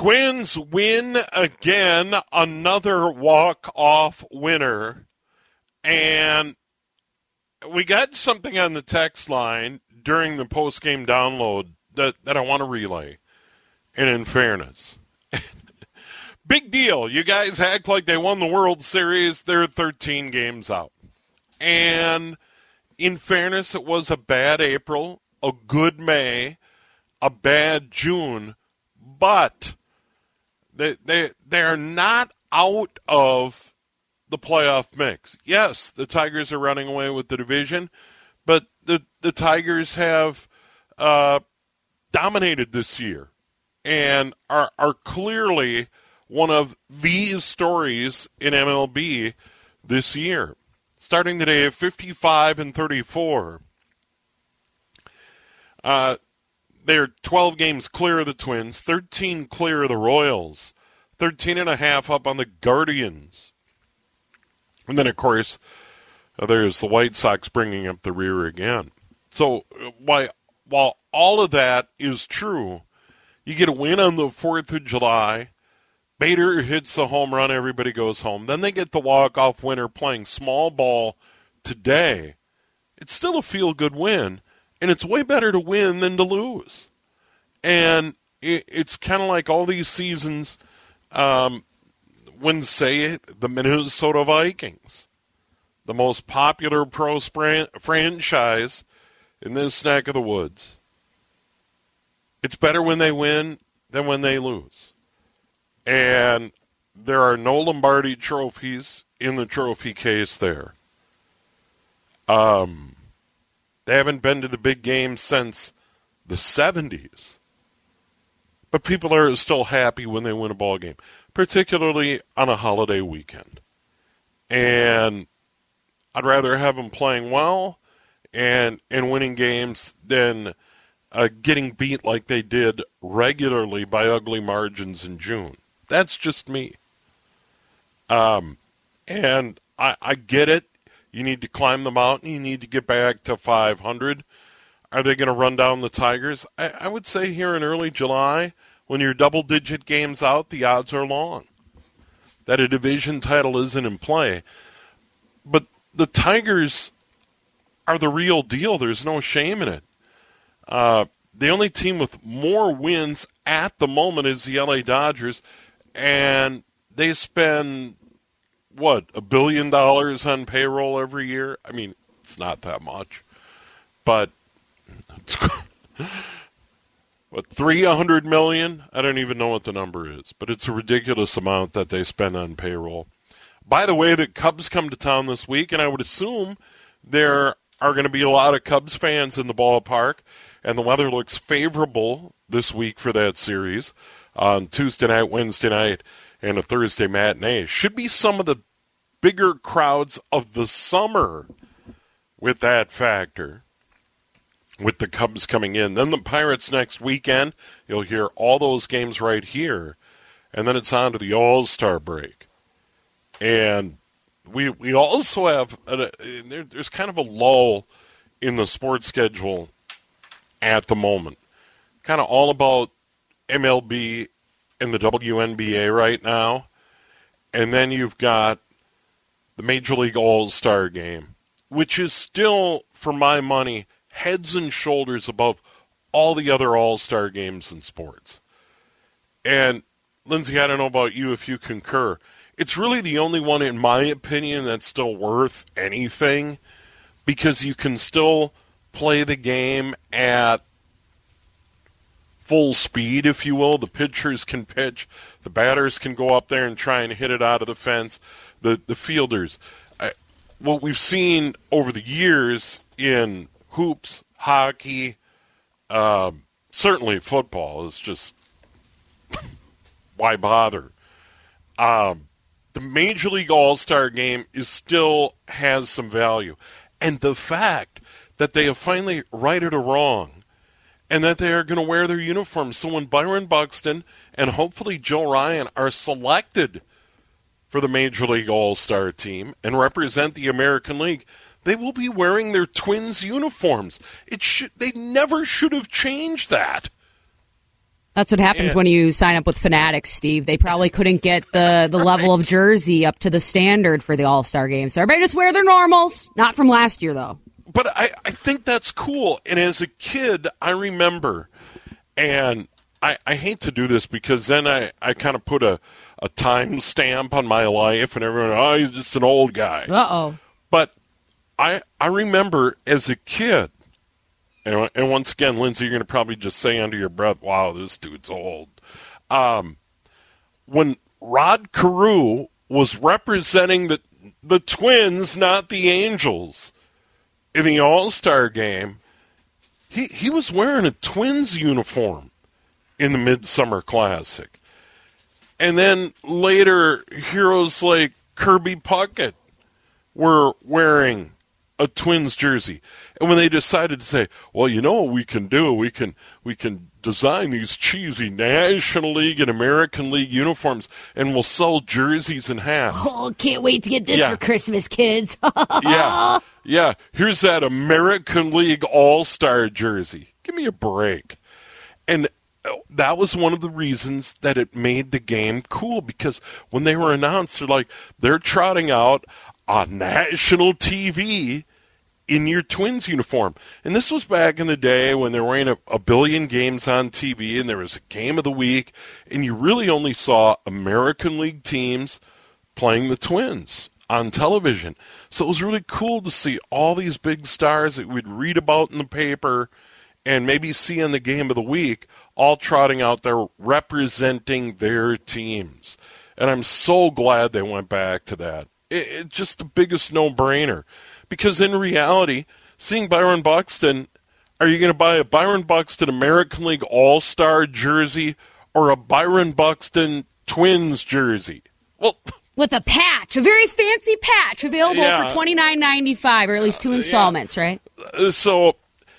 Twins win again, another walk-off winner. And we got something on the text line during the post-game download that I want to relay. And in fairness, big deal. You guys act like they won the World Series. They're 13 games out. And in fairness, it was a bad April, a good May, a bad June, but they're not out of the playoff mix. Yes, the Tigers are running away with the division, but the Tigers have dominated this year and are clearly one of the stories in MLB this year. Starting today at 55-34. They're 12 games clear of the Twins, 13 clear of the Royals, 13.5 up on the Guardians. And then, of course, there's the White Sox bringing up the rear again. So while all of that is true, you get a win on the 4th of July. Bader hits the home run, everybody goes home. Then they get the walk-off winner playing small ball today. It's still a feel-good win. And it's way better to win than to lose. And it's kind of like all these seasons when, say, the Minnesota Vikings, the most popular pro franchise in this neck of the woods. It's better when they win than when they lose. And there are no Lombardi trophies in the trophy case there. They haven't been to the big game since the 70s. But people are still happy when they win a ball game, particularly on a holiday weekend. And I'd rather have them playing well and winning games than getting beat like they did regularly by ugly margins in June. That's just me. And I get it. You need to climb the mountain. You need to get back to 500. Are they going to run down the Tigers? I would say here in early July, when you're double-digit games out, the odds are long that a division title isn't in play. But the Tigers are the real deal. There's no shame in it. The only team with more wins at the moment is the LA Dodgers, and they spend $1 billion on payroll every year? I mean, it's not that much. But, what, $300 million? I don't even know what the number is. But it's a ridiculous amount that they spend on payroll. By the way, the Cubs come to town this week, and I would assume there are going to be a lot of Cubs fans in the ballpark, and the weather looks favorable this week for that series on Tuesday night, Wednesday night, and a Thursday matinee. Should be some of the bigger crowds of the summer with that factor, with the Cubs coming in. Then the Pirates next weekend. You'll hear all those games right here. And then it's on to the All-Star break. And we also have, there's kind of a lull in the sports schedule at the moment. Kind of all about MLB and the WNBA right now. And then you've got the Major League All-Star Game, which is still, for my money, heads and shoulders above all the other All-Star games in sports. And, Lindsay, I don't know about you if you concur. It's really the only one, in my opinion, that's still worth anything, because you can still play the game at full speed, if you will. The pitchers can pitch. The batters can go up there and try and hit it out of the fence. The fielders. What we've seen over the years in hoops, hockey, certainly football is just why bother? The Major League All-Star Game still has some value. And the fact that they have finally righted a wrong and that they are going to wear their uniforms. So when Byron Buxton and hopefully Joe Ryan are selected for the Major League All-Star team and represent the American League, they will be wearing their Twins uniforms. They never should have changed that. That's what happens when you sign up with Fanatics, Steve. They probably couldn't get the level of jersey up to the standard for the All-Star game. So everybody just wear their normals. Not from last year, though. But I think that's cool. And as a kid, I remember, and I hate to do this because then I kind of put a time stamp on my life and everyone, oh, he's just an old guy. Uh-oh. But I remember as a kid, and once again, Lindsay, you're going to probably just say under your breath, wow, this dude's old. When Rod Carew was representing the Twins, not the Angels, in the All-Star game, he was wearing a Twins uniform in the Midsummer Classic. And then later, heroes like Kirby Puckett were wearing a Twins jersey. And when they decided to say, well, you know what we can do? We can design these cheesy National League and American League uniforms, and we'll sell jerseys and hats. Oh, can't wait to get this for Christmas, kids. Yeah. Here's that American League All-Star jersey. Give me a break. And that was one of the reasons that it made the game cool, because when they were announced, they're trotting out on national TV in your Twins uniform. And this was back in the day when there weren't a billion games on TV and there was a game of the week, and you really only saw American League teams playing the Twins on television. So it was really cool to see all these big stars that we'd read about in the paper and maybe see in the game of the week all trotting out there representing their teams. And I'm so glad they went back to that. It's just the biggest no-brainer. Because in reality, seeing Byron Buxton, are you going to buy a Byron Buxton American League All-Star jersey or a Byron Buxton Twins jersey? Well, with a patch, a very fancy patch available for $29.95, or at least 2 installments, right? So,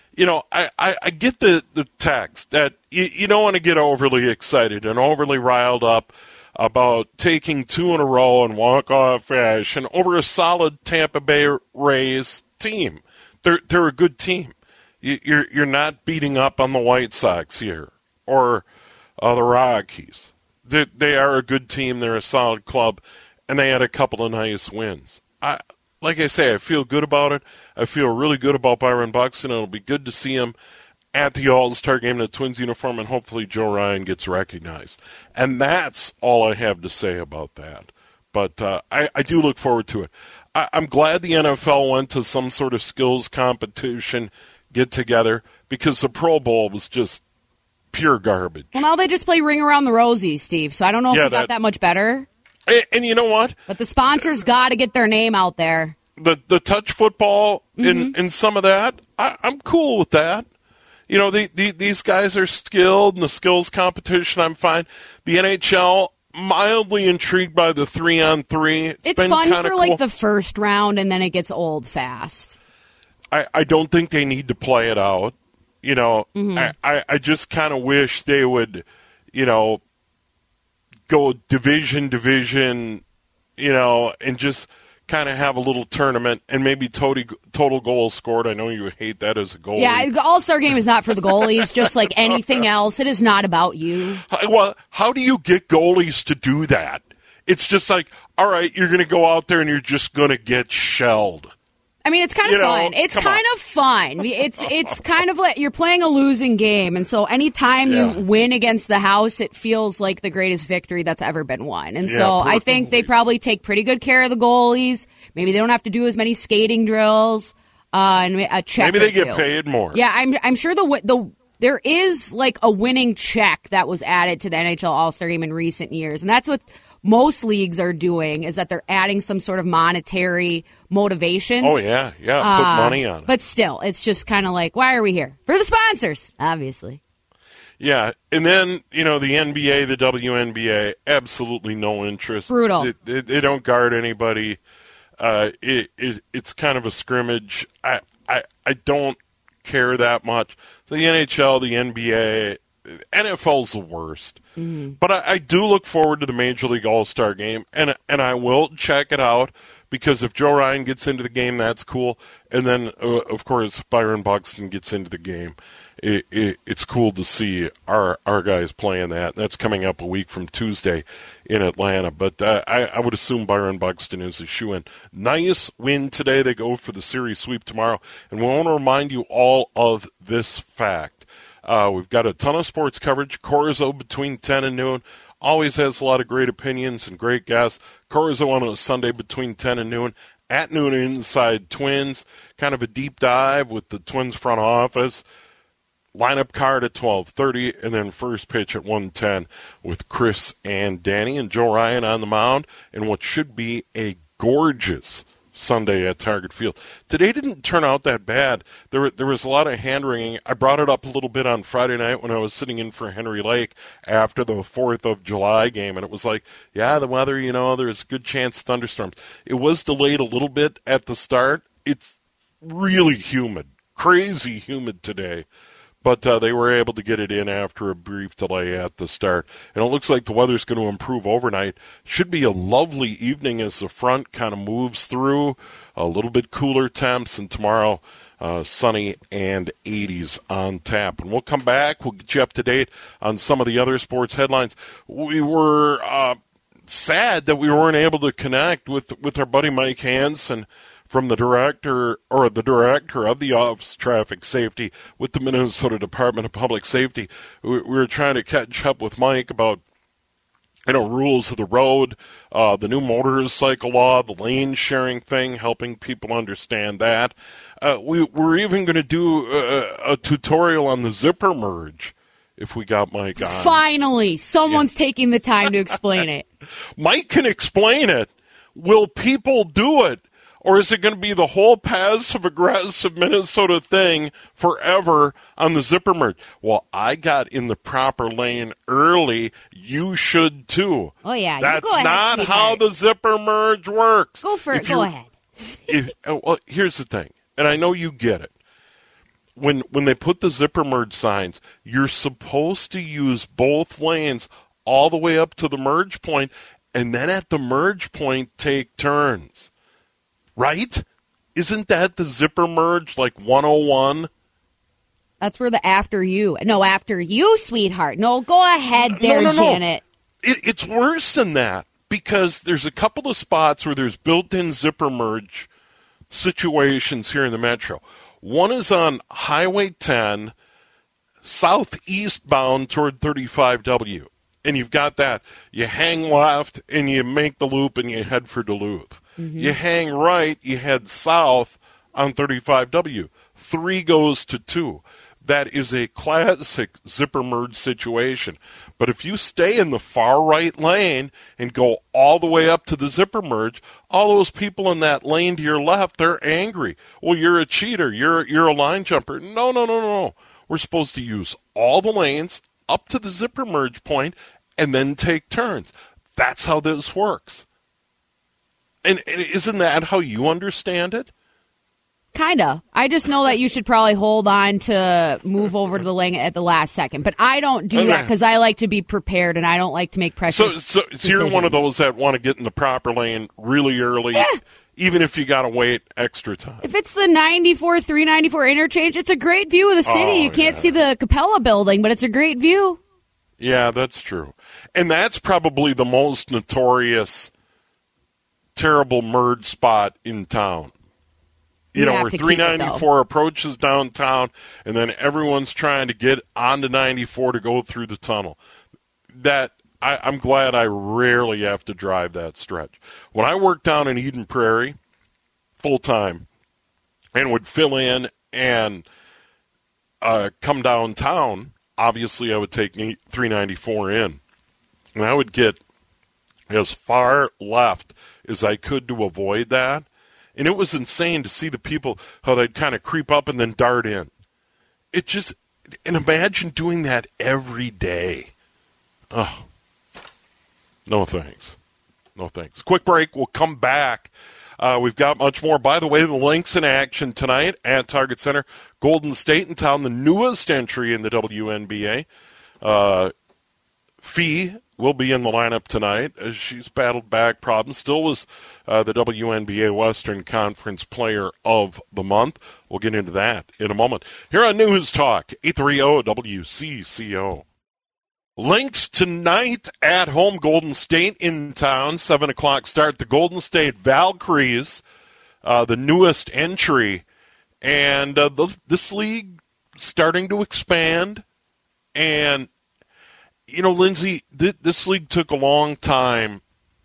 I get the text that you don't want to get overly excited and overly riled up about taking 2 in a row in walk-off fashion over a solid Tampa Bay Rays team. They're a good team. You're not beating up on the White Sox here or the Rockies. They are a good team. They're a solid club, and they had a couple of nice wins. Like I say, I feel good about it. I feel really good about Byron Buxton. It'll be good to see him at the All-Star game in the Twins uniform, and hopefully Joe Ryan gets recognized. And that's all I have to say about that. But I do look forward to it. I'm glad the NFL went to some sort of skills competition get-together, because the Pro Bowl was just pure garbage. Well, now they just play Ring Around the Rosie, Steve, so I don't know if it got that much better. And you know what? But the sponsors got to get their name out there. The touch football in some of that, I'm cool with that. These guys are skilled, and the skills competition, I'm fine. The NHL, mildly intrigued by the 3-on-3. It's fun for cool. The first round, and then it gets old fast. I don't think they need to play it out. I just kind of wish they would, go division, and just kind of have a little tournament and maybe total goals scored. I know you hate that as a goalie. Yeah, the All-Star game is not for the goalies, just like anything else. It is not about you. Well, how do you get goalies to do that? It's just like, all right, you're going to go out there and you're just going to get shelled. I mean, it's kind of fun. It's kind of fun. It's kind of like you're playing a losing game, and so anytime you win against the house, it feels like the greatest victory that's ever been won. And so I think they probably take pretty good care of the goalies. Maybe they don't have to do as many skating drills and a check. Maybe they get paid more. Yeah, I'm sure there is like a winning check that was added to the NHL All-Star game in recent years, and that's what most leagues are doing, is that they're adding some sort of monetary motivation. Oh, yeah. Put money on it. But still, it's just kind of like, why are we here? For the sponsors, obviously. Yeah, and then, the NBA, the WNBA, absolutely no interest. Brutal. They don't guard anybody. It's kind of a scrimmage. I don't care that much. The NHL, the NBA, NFL's the worst. Mm-hmm. But I do look forward to the Major League All-Star game, and I will check it out, because if Joe Ryan gets into the game, that's cool. And then, of course, Byron Buxton gets into the game. it's cool to see our guys playing that. That's coming up a week from Tuesday in Atlanta. But I would assume Byron Buxton is a shoo-in. Nice win today. They go for the series sweep tomorrow. And we want to remind you all of this fact. We've got a ton of sports coverage. Corzo between 10 and noon. Always has a lot of great opinions and great guests. Corzo on a Sunday between 10 and noon. At noon, Inside Twins. Kind of a deep dive with the Twins front office. Lineup card at 12:30, and then first pitch at 1:10 with Chris and Danny and Joe Ryan on the mound in what should be a gorgeous Sunday at Target Field. Today didn't turn out that bad. There was a lot of hand-wringing. I brought it up a little bit on Friday night when I was sitting in for Henry Lake after the 4th of July game, and it was like, yeah, the weather, there's a good chance of thunderstorms. It was delayed a little bit at the start. It's really humid, crazy humid today. But they were able to get it in after a brief delay at the start. And it looks like the weather's going to improve overnight. Should be a lovely evening as the front kind of moves through. A little bit cooler temps, and tomorrow sunny and 80s on tap. And we'll come back. We'll get you up to date on some of the other sports headlines. We were sad that we weren't able to connect with our buddy Mike Hansen from the director of the Office of Traffic Safety with the Minnesota Department of Public Safety. We were trying to catch up with Mike about, rules of the road, the new motorcycle law, the lane sharing thing, helping people understand that. We're even going to do a tutorial on the zipper merge if we got Mike on. Finally, someone's taking the time to explain it. Mike can explain it. Will people do it? Or is it going to be the whole passive-aggressive Minnesota thing forever on the zipper merge? Well, I got in the proper lane early. You should, too. Oh, yeah. That's go ahead, not sweetheart. how the zipper merge works. Go for it. Go ahead. Well, here's the thing, and I know you get it. When they put the zipper merge signs, you're supposed to use both lanes all the way up to the merge point, and then at the merge point, take turns. Right? Isn't that the zipper merge like 101? That's where the after you, sweetheart. No, go ahead there, no. Janet. It's worse than that because there's a couple of spots where there's built-in zipper merge situations here in the metro. One is on Highway 10, southeast bound toward 35W. And you've got that. You hang left, and you make the loop, and you head for Duluth. Mm-hmm. You hang right, you head south on 35W. 3 goes to 2. That is a classic zipper merge situation. But if you stay in the far right lane and go all the way up to the zipper merge, all those people in that lane to your left, they're angry. Well, you're a cheater. You're a line jumper. No. We're supposed to use all the lanes up to the zipper merge point and then take turns. That's how this works. And isn't that how you understand it? Kinda. I just know that you should probably hold on to move over to the lane at the last second. But I don't do that because I like to be prepared and I don't like to make precious So you're one of those that want to get in the proper lane really early, even if you got to wait extra time. If it's the 394 interchange, it's a great view of the city. You can't see the Capella building, but it's a great view. Yeah, that's true. And that's probably the most notorious terrible merge spot in town. Where 394 approaches downtown, and then everyone's trying to get onto 94 to go through the tunnel. That I'm glad I rarely have to drive that stretch. When I worked down in Eden Prairie, full-time, and would fill in and come downtown, obviously I would take 394 in. And I would get as far left as I could to avoid that. And it was insane to see the people, how they'd kind of creep up and then dart in. And imagine doing that every day. Oh, no thanks. No thanks. Quick break. We'll come back. We've got much more. By the way, the Lynx in action tonight at Target Center. Golden State in town, the newest entry in the WNBA. Fee will be in the lineup tonight as she's battled back problems. Still was the WNBA Western Conference Player of the Month. We'll get into that in a moment. Here on News Talk, 830 WCCO. Lynx tonight at home, Golden State in town, 7 o'clock start. The Golden State Valkyries, the newest entry. And this league starting to expand. And, Lindsay, this league took a long time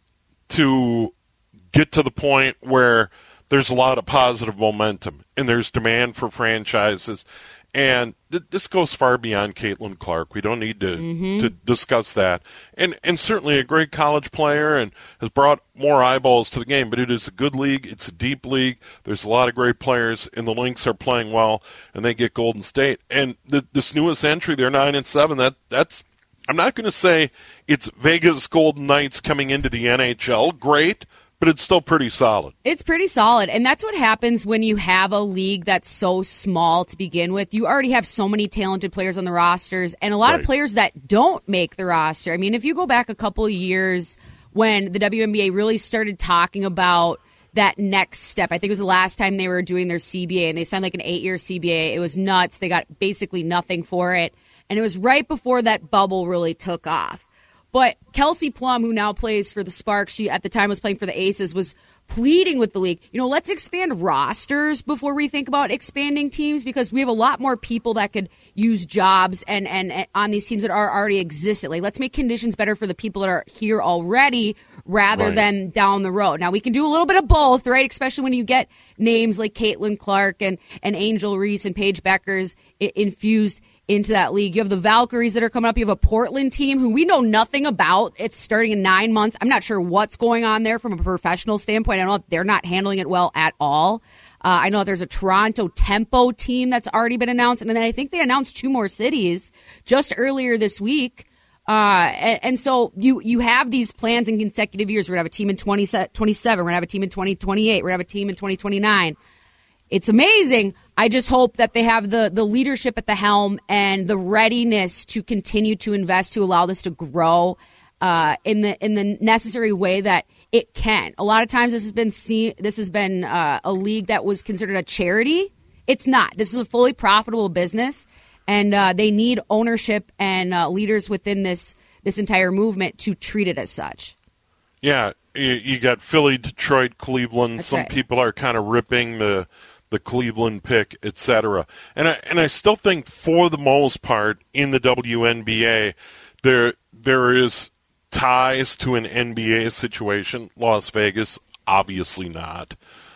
to get to the point where there's a lot of positive momentum and there's demand for franchises. And this goes far beyond Caitlin Clark. We don't need to discuss that. And certainly a great college player and has brought more eyeballs to the game. But it is a good league. It's a deep league. There's a lot of great players, and the Lynx are playing well, and they get Golden State. And this newest entry, they're 9-7. That's I'm not going to say it's Vegas Golden Knights coming into the NHL. Great. But it's still pretty solid. It's pretty solid, and that's what happens when you have a league that's so small to begin with. You already have so many talented players on the rosters, and a lot of players that don't make the roster. I mean, if you go back a couple of years when the WNBA really started talking about that next step, I think it was the last time they were doing their CBA, and they signed like an 8-year CBA. It was nuts. They got basically nothing for it, and it was right before that bubble really took off. But Kelsey Plum, who now plays for the Sparks, she at the time was playing for the Aces, was pleading with the league, let's expand rosters before we think about expanding teams, because we have a lot more people that could use jobs and on these teams that are already existent. Like, let's make conditions better for the people that are here already rather than down the road. Now, we can do a little bit of both, right? Especially when you get names like Caitlin Clark and Angel Reese and Paige Beckers infused into that league. You have the Valkyries that are coming up. You have a Portland team who we know nothing about. It's starting in 9 months. I'm not sure what's going on there from a professional standpoint. I know they're not handling it well at all. I know there's a Toronto Tempo team that's already been announced, and then I think they announced 2 more cities just earlier this week. And so you have these plans in consecutive years. We're going to have a team in 2027. We're going to have a team in 2028. We're going to have a team in 2029. It's amazing. I just hope that they have the leadership at the helm and the readiness to continue to invest to allow this to grow in the necessary way that it can. A lot of times this has been a league that was considered a charity. It's not. This is a fully profitable business, and they need ownership and leaders within this entire movement to treat it as such. Yeah, you got Philly, Detroit, Cleveland. That's Some right. people are kind of ripping the Cleveland pick, etc. And I still think for the most part in the WNBA there is ties to an NBA situation. Las Vegas, obviously not.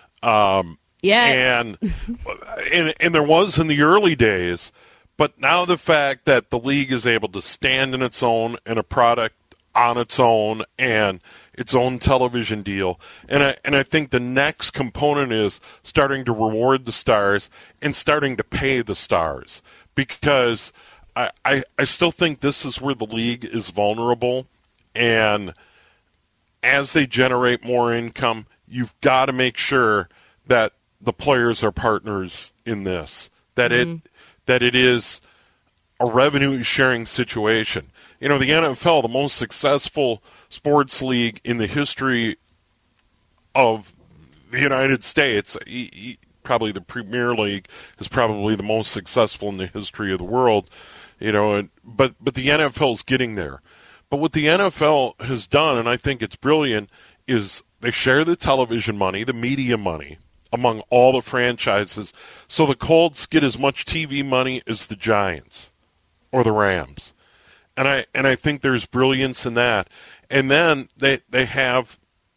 Yeah. And there was in the early days, but now the fact that the league is able to stand in its own and a product on its own and its own television deal. And I think the next component is starting to reward the stars and starting to pay the stars, because I still think this is where the league is vulnerable. And as they generate more income, you've got to make sure that the players are partners in this, that it is a revenue sharing situation. The NFL, the most successful sports league in the history of the United States, probably the Premier League is probably the most successful in the history of the world, but the NFL is getting there. But what the NFL has done, and I think it's brilliant, is they share the television money, the media money, among all the franchises, so the Colts get as much TV money as the Giants or the Rams. And I think there's brilliance in that. And then they have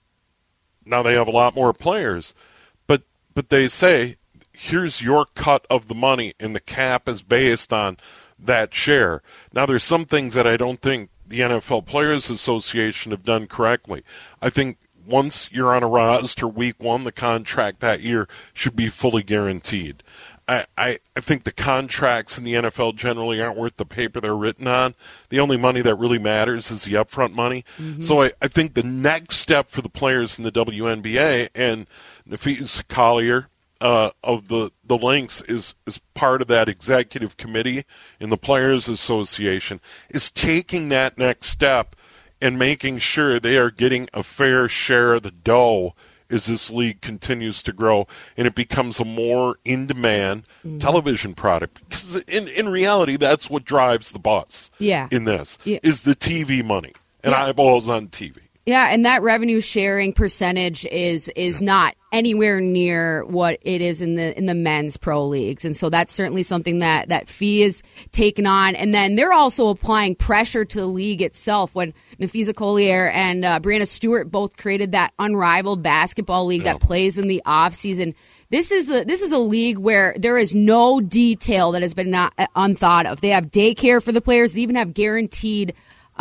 a lot more players, but they say, here's your cut of the money, and the cap is based on that share. Now, there's some things that I don't think the NFL Players Association have done correctly. I think once you're on a roster week 1, the contract that year should be fully guaranteed. I think the contracts in the NFL generally aren't worth the paper they're written on. The only money that really matters is the upfront money. Mm-hmm. So I think the next step for the players in the WNBA, and Nafisa Collier of the Lynx is part of that executive committee in the Players Association, is taking that next step and making sure they are getting a fair share of the dough as this league continues to grow and it becomes a more in-demand television product. Because in reality, that's what drives the bus in this, is the TV money and eyeballs on TV. Yeah, and that revenue sharing percentage is not anywhere near what it is in the men's pro leagues. And so that's certainly something that Fee is taken on. And then they're also applying pressure to the league itself. When Nafisa Collier and Brianna Stewart both created that unrivaled basketball league that plays in the offseason. This is a league where there is no detail that has been not unthought of. They have daycare for the players. They even have guaranteed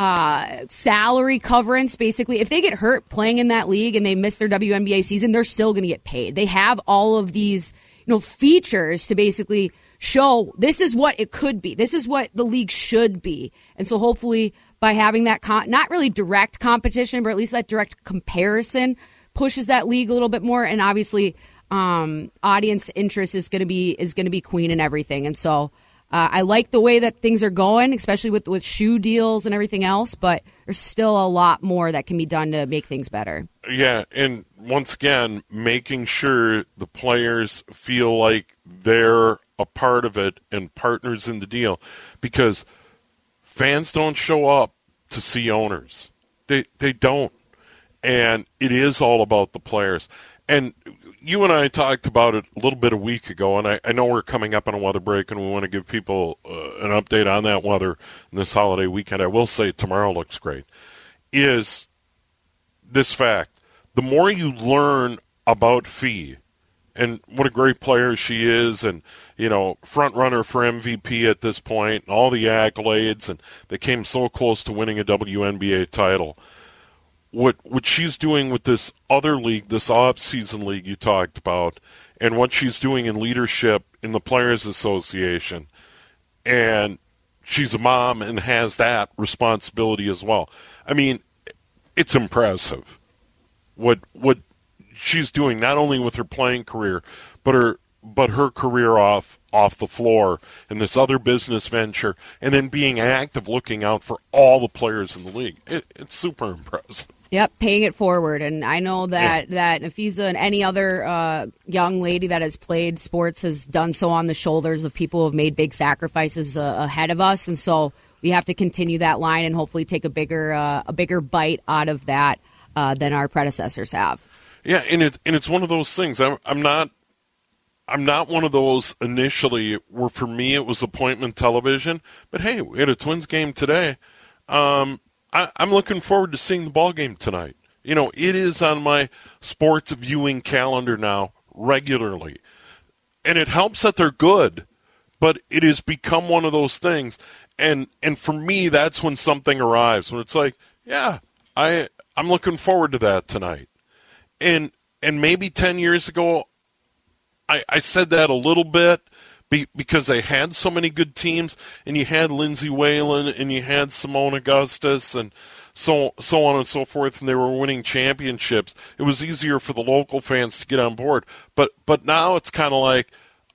salary coverance. Basically, if they get hurt playing in that league and they miss their WNBA season, they're still going to get paid. They have all of these, features to basically show this is what it could be. This is what the league should be. And so hopefully by having that not really direct competition, but at least that direct comparison pushes that league a little bit more. And obviously, audience interest is going to be queen in everything. And so I like the way that things are going, especially with shoe deals and everything else, but there's still a lot more that can be done to make things better. Yeah, and once again, making sure the players feel like they're a part of it and partners in the deal, because fans don't show up to see owners. They don't. And it is all about the players. And you and I talked about it a little bit a week ago, and I know we're coming up on a weather break, and we want to give people an update on that weather this holiday weekend. I will say tomorrow looks great. Is this fact: the more you learn about Fee and what a great player she is, and front runner for MVP at this point, and all the accolades, and they came so close to winning a WNBA title. What she's doing with this other league, this off-season league you talked about, and what she's doing in leadership in the Players Association, and she's a mom and has that responsibility as well. I mean, it's impressive what she's doing, not only with her playing career, but her career off the floor in this other business venture, and then being active, looking out for all the players in the league. It's super impressive. Yep, paying it forward. And I know that Nafisa and any other young lady that has played sports has done so on the shoulders of people who have made big sacrifices ahead of us. And so we have to continue that line and hopefully take a bigger bite out of that than our predecessors have. Yeah, and it's one of those things. I'm not one of those initially where for me it was appointment television. But hey, we had a Twins game today. I'm looking forward to seeing the ball game tonight. It is on my sports viewing calendar now regularly. And it helps that they're good, but it has become one of those things. And for me, that's when something arrives, when it's like, yeah, I'm looking forward to that tonight. And maybe 10 years ago, I said that a little bit because they had so many good teams, and you had Lindsay Whalen, and you had Simone Augustus, and so on and so forth, and they were winning championships. It was easier for the local fans to get on board. But now it's kind of like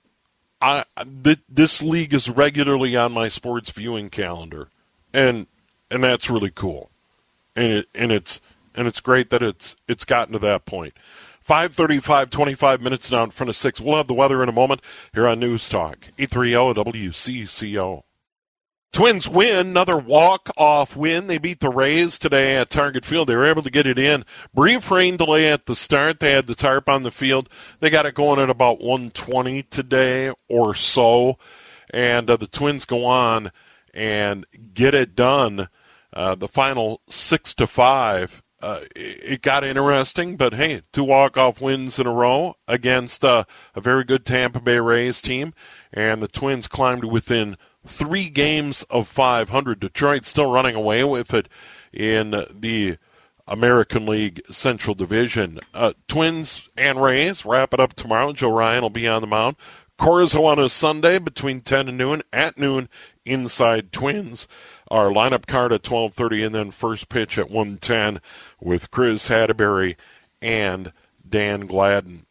this league is regularly on my sports viewing calendar, and that's really cool, and it's great that it's gotten to that point. 5:35, 25 minutes now in front of 6. We'll have the weather in a moment here on News Talk 830 WCCO. Twins win, another walk-off win. They beat the Rays today at Target Field. They were able to get it in. Brief rain delay at the start. They had the tarp on the field. They got it going at about 1:20 today or so. And the Twins go on and get it done. The final 6-5. It got interesting, but hey, 2 walk-off wins in a row against a very good Tampa Bay Rays team, and the Twins climbed within 3 games of 500. Detroit still running away with it in the American League Central Division. Twins and Rays wrap it up tomorrow. Joe Ryan will be on the mound. Corzo on a Sunday between 10 and noon. At noon, Inside Twins. Our lineup card at 12:30, and then first pitch at 1:10 with Chris Hadbury and Dan Gladden.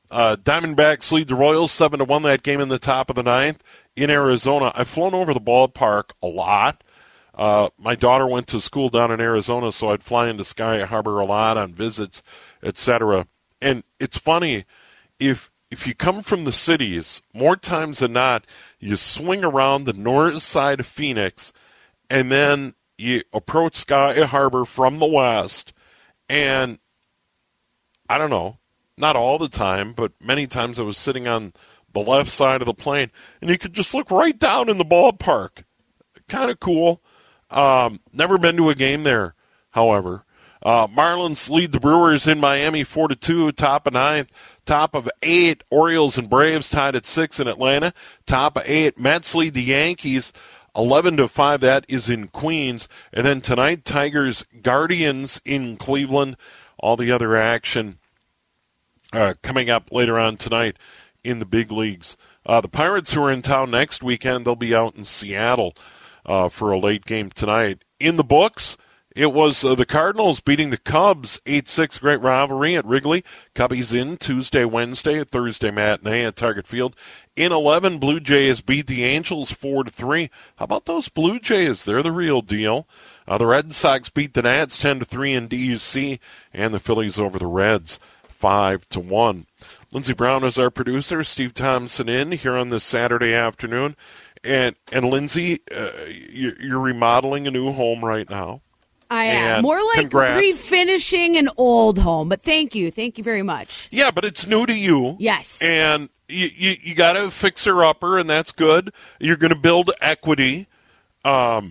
Diamondbacks lead the Royals 7-1. That game in the top of the ninth in Arizona. I've flown over the ballpark a lot. My daughter went to school down in Arizona, so I'd fly into Sky Harbor a lot on visits, etc. And it's funny, if you come from the cities, more times than not, you swing around the north side of Phoenix, and then you approach Sky Harbor from the west, and I don't know, not all the time, but many times I was sitting on the left side of the plane, and you could just look right down in the ballpark. Kind of cool. Never been to a game there, however. Marlins lead the Brewers in Miami 4-2, top of ninth. Top of 8, Orioles and Braves tied at 6 in Atlanta. Top of 8, Mets lead the Yankees 11-5. That is in Queens. And then tonight, Tigers, Guardians in Cleveland. All the other action coming up later on tonight in the big leagues. The Pirates, who are in town next weekend, they'll be out in Seattle for a late game tonight. In the books, it was the Cardinals beating the Cubs 8-6, great rivalry at Wrigley. Cubbies in Tuesday, Wednesday, Thursday matinee at Target Field. In 11, Blue Jays beat the Angels 4-3. How about those Blue Jays? They're the real deal. The Red Sox beat the Nats 10-3 in DUC, and the Phillies over the Reds 5-1. Lindsey Brown is our producer. Steve Thompson in here on this Saturday afternoon. And Lindsey, you're remodeling a new home right now. I am. More like congrats. Refinishing an old home, but thank you. Thank you very much. Yeah, but it's new to you. Yes. And you got to fix her upper, and that's good. You're going to build equity. So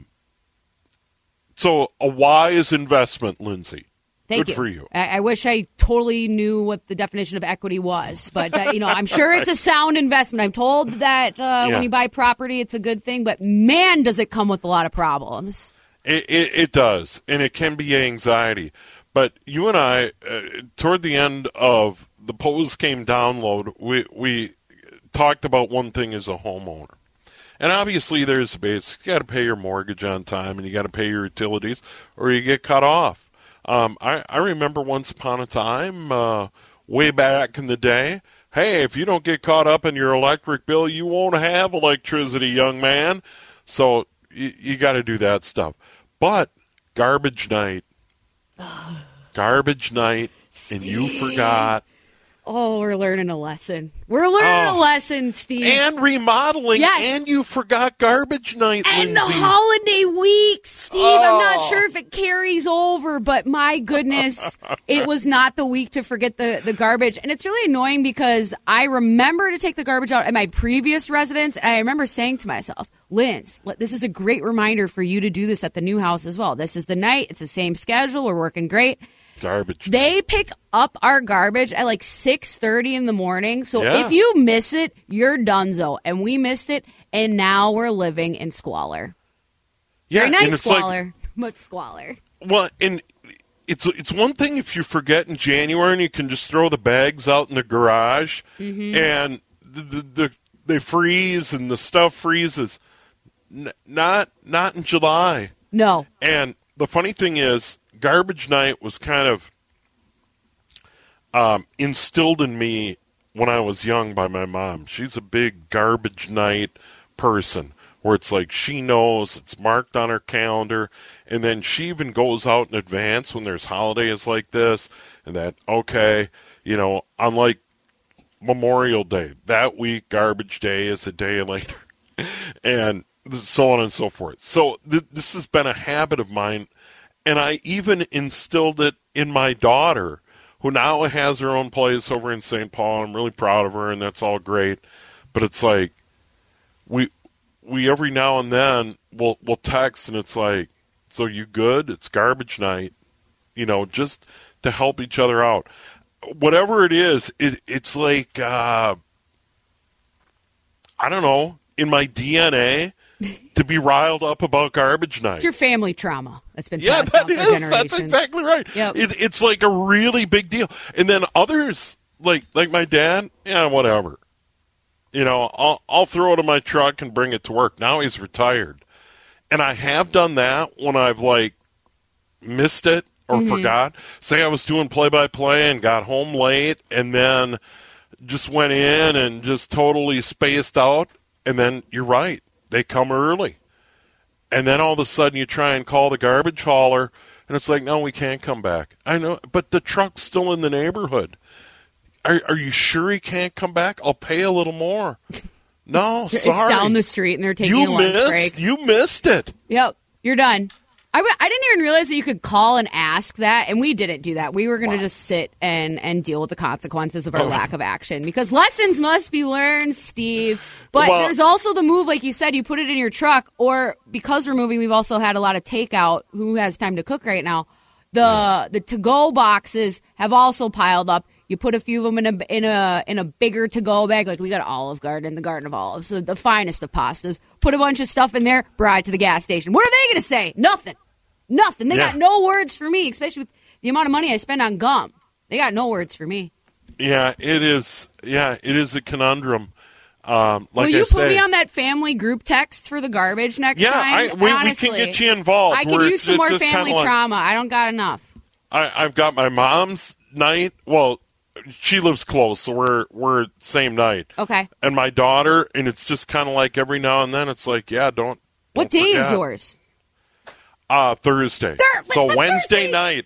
a wise investment, Lindsey. Thank Good you. for you. I wish I totally knew what the definition of equity was, but I'm sure it's a sound investment. I'm told that when you buy property, it's a good thing, but man, does it come with a lot of problems. It does, and it can be anxiety. But you and I, toward the end of the Pose Game download, we talked about one thing as a homeowner. And obviously there's the basics. You got to pay your mortgage on time, and you got to pay your utilities, or you get cut off. I remember once upon a time, way back in the day, hey, if you don't get caught up in your electric bill, you won't have electricity, young man. So you got to do that stuff. But garbage night, and you forgot. Oh, we're learning a lesson. We're learning a lesson, Steve. And remodeling, yes. And you forgot garbage night, and Lindsey. the holiday week, Steve. I'm not sure if it carries over, but my goodness, it was not the week to forget the garbage. And it's really annoying because I remember to take the garbage out at my previous residence, and I remember saying to myself, Linz, this is a great reminder for you to do this at the new house as well. This is the night. It's the same schedule. We're working great. Garbage. They pick up our garbage at 6:30 in the morning. So if you miss it, you're donezo. And we missed it, and now we're living in squalor. Yeah, very nice squalor, but squalor. Well, and it's one thing if you forget in January and you can just throw the bags out in the garage, and they freeze and the stuff freezes. Not in July. No. And the funny thing is, garbage night was kind of instilled in me when I was young by my mom. She's a big garbage night person where it's she knows it's marked on her calendar, and then she even goes out in advance when there's holidays like this, and that, unlike Memorial Day, that week garbage day is a day later, and so on and so forth. So this has been a habit of mine. And I even instilled it in my daughter, who now has her own place over in St. Paul. I'm really proud of her, and that's all great. But it's we every now and then we'll text, and it's so you good? It's garbage night, just to help each other out. Whatever it is, it's I don't know, in my DNA. To be riled up about garbage night. It's your family trauma that's been passed down for generations. That's exactly right. Yep. It's a really big deal. And then others, like my dad, whatever. I'll throw it in my truck and bring it to work. Now he's retired. And I have done that when I've missed it or forgot. Say I was doing play-by-play and got home late, and then just went in and just totally spaced out. And then you're right. They come early. And then all of a sudden you try and call the garbage hauler, and it's like, no, we can't come back. I know, but the truck's still in the neighborhood. Are you sure he can't come back? I'll pay a little more. No, sorry. It's down the street, and they're taking a lunch break. You missed it. Yep, you're done. I didn't even realize that you could call and ask that, and we didn't do that. We were going to just sit and deal with the consequences of our lack of action, because lessons must be learned, Steve. But there's also the move, like you said, you put it in your truck, or because we're moving, we've also had a lot of takeout. Who has time to cook right now? The to-go boxes have also piled up. You put a few of them in a bigger to-go bag. Like, we got Olive Garden, the Garden of Olives, so the finest of pastas. Put a bunch of stuff in there, brought it to the gas station. What are they going to say? Nothing. They got no words for me, especially with the amount of money I spend on gum. They got no words for me. Yeah, it is. Yeah, it is a conundrum. Will you put me on that family group text for the garbage next time? We can get you involved. I could use some more family trauma. I don't got enough. I've got my mom's night. Well, she lives close, so we're same night. Okay. And my daughter, and it's just kind of like every now and then, it's like, don't What day forget. is yours? Thursday. So Wednesday night.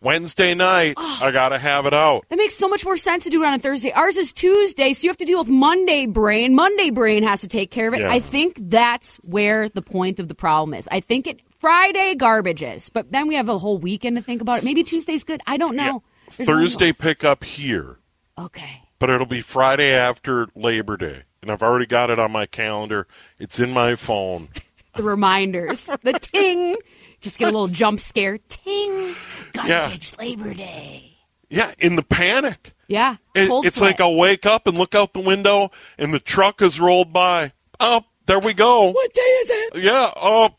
I got to have it out. That makes so much more sense to do it on a Thursday. Ours is Tuesday, so you have to deal with Monday brain. Monday brain has to take care of it. Yeah. I think that's where the point of the problem is. I think Friday garbage is, but then we have a whole weekend to think about it. Maybe Tuesday's good. I don't know. Yeah. Thursday pickup here. Okay. But it'll be Friday after Labor Day, and I've already got it on my calendar. It's in my phone. The reminders. The ting. Just get a little jump scare. Ting. Garbage Labor Day. Yeah, in the panic. Yeah. It's sweat. Like I'll wake up and look out the window, and the truck has rolled by. Oh, there we go. What day is it? Yeah. Oh.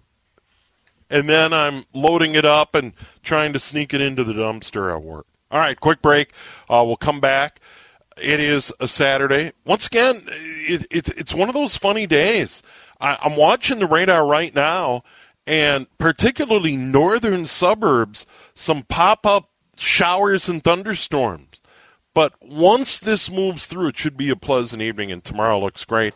And then I'm loading it up and trying to sneak it into the dumpster at work. All right, quick break. We'll come back. It is a Saturday. Once again, it's one of those funny days. I'm watching the radar right now, and particularly northern suburbs, some pop-up showers and thunderstorms. But once this moves through, it should be a pleasant evening, and tomorrow looks great.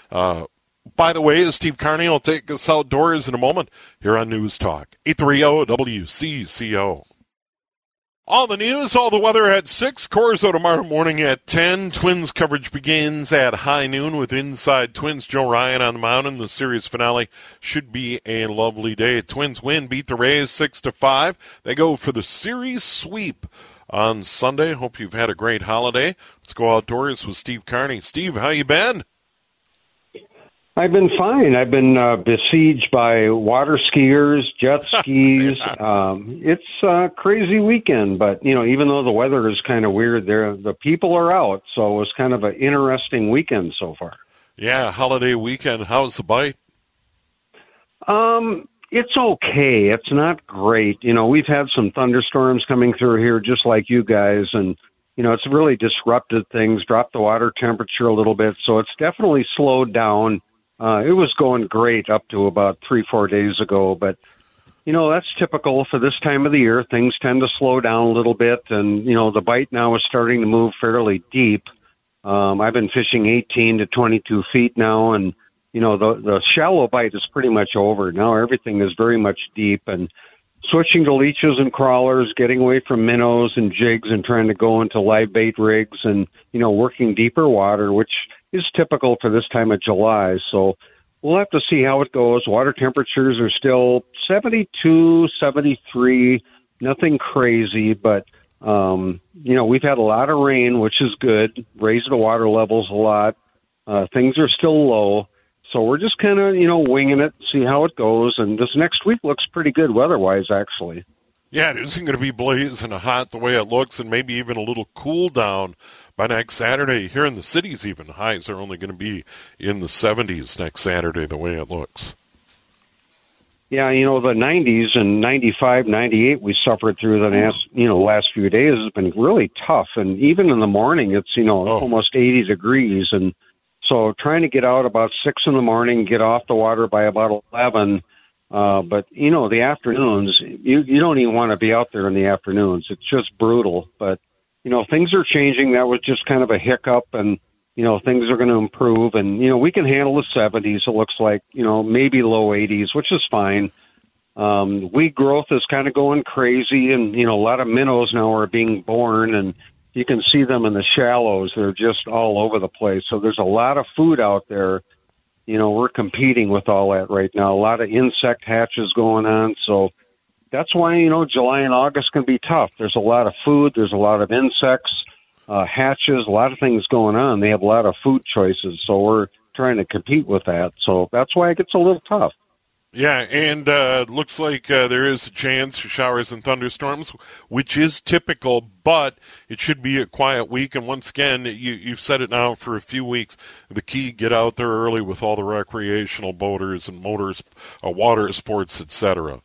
By the way, Steve Carney will take us outdoors in a moment here on News Talk, 830 WCCO. All the news, all the weather at 6. Corzo tomorrow morning at 10. Twins coverage begins at high noon with Inside Twins. Joe Ryan on the mountain. The series finale should be a lovely day. Twins beat the Rays 6-5. They go for the series sweep on Sunday. Hope you've had a great holiday. Let's go outdoors with Steve Carney. Steve, how you been? I've been fine. I've been besieged by water skiers, jet skis. It's a crazy weekend, but, even though the weather is kind of weird, the people are out, so it was kind of an interesting weekend so far. Yeah, holiday weekend. How's the bite? It's okay. It's not great. We've had some thunderstorms coming through here just like you guys, and, it's really disrupted things, dropped the water temperature a little bit, so it's definitely slowed down. It was going great up to about 3-4 days ago, but, that's typical for this time of the year. Things tend to slow down a little bit, and, the bite now is starting to move fairly deep. I've been fishing 18 to 22 feet now, and, the shallow bite is pretty much over. Now everything is very much deep, and switching to leeches and crawlers, getting away from minnows and jigs and trying to go into live bait rigs and, working deeper water, which is typical for this time of July. So we'll have to see how it goes. Water temperatures are still 72, 73, nothing crazy, but, we've had a lot of rain, which is good, raised the water levels a lot. Things are still low. So we're just kind of, winging it, see how it goes. And this next week looks pretty good weather-wise, actually. Yeah, it isn't going to be blazing hot the way it looks, and maybe even a little cool down by next Saturday. Here in the cities, even highs are only going to be in the 70s next Saturday the way it looks. Yeah, the 90s and 95, 98 we suffered through the last few days has been really tough. And even in the morning, it's, almost 80 degrees. And so trying to get out about 6 in the morning, get off the water by about 11. But, the afternoons, you don't even want to be out there in the afternoons. It's just brutal. But, things are changing. That was just kind of a hiccup, and, things are going to improve. And, we can handle the 70s, it looks like, maybe low 80s, which is fine. Weed growth is kind of going crazy, and, a lot of minnows now are being born, and you can see them in the shallows. They're just all over the place. So there's a lot of food out there. We're competing with all that right now. A lot of insect hatches going on. So that's why, July and August can be tough. There's a lot of food. There's a lot of insects, hatches, a lot of things going on. They have a lot of food choices. So we're trying to compete with that. So that's why it gets a little tough. Yeah, and looks like there is a chance for showers and thunderstorms, which is typical, but it should be a quiet week. And once again, you've said it now for a few weeks, the key, get out there early with all the recreational boaters and motors, water sports, etc.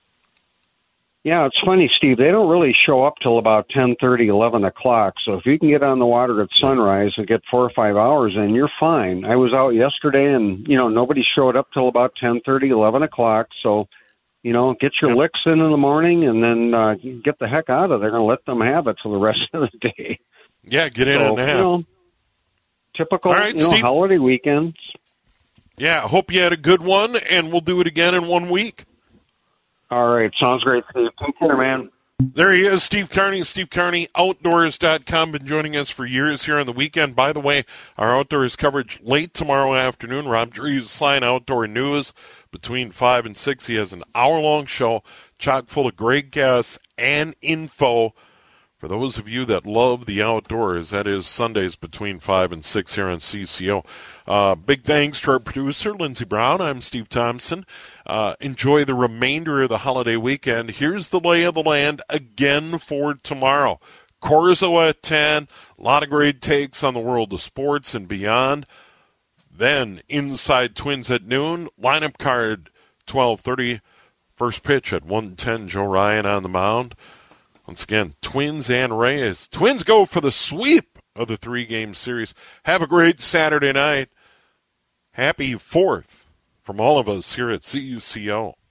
Yeah, it's funny, Steve. They don't really show up till about 10:30, 11 o'clock. So if you can get on the water at sunrise and get 4 or 5 hours in, you're fine. I was out yesterday, and, nobody showed up till about 10:30, 11 o'clock. So, get your licks in the morning, and then get the heck out of there and let them have it for the rest of the day. Yeah, get in and have. Typical, right, holiday weekends. Yeah, I hope you had a good one, and we'll do it again in 1 week. All right. Sounds great, Steve. Take care, man. There he is, Steve Carney, SteveCarneyOutdoors.com. Been joining us for years here on the weekend. By the way, our outdoors coverage late tomorrow afternoon. Rob Drieslein Outdoor News between 5 and 6. He has an hour-long show chock full of great guests and info for those of you that love the outdoors. That is Sundays between 5 and 6 here on CCO. Big thanks to our producer, Lindsey Brown. I'm Steve Thompson. Enjoy the remainder of the holiday weekend. Here's the lay of the land again for tomorrow. Corzo at 10. A lot of great takes on the world of sports and beyond. Then Inside Twins at noon. Lineup card 12:30. First pitch at 1:10. Joe Ryan on the mound. Once again, Twins and Rays. Twins go for the sweep of the 3-game series. Have a great Saturday night. Happy 4th from all of us here at CUCO.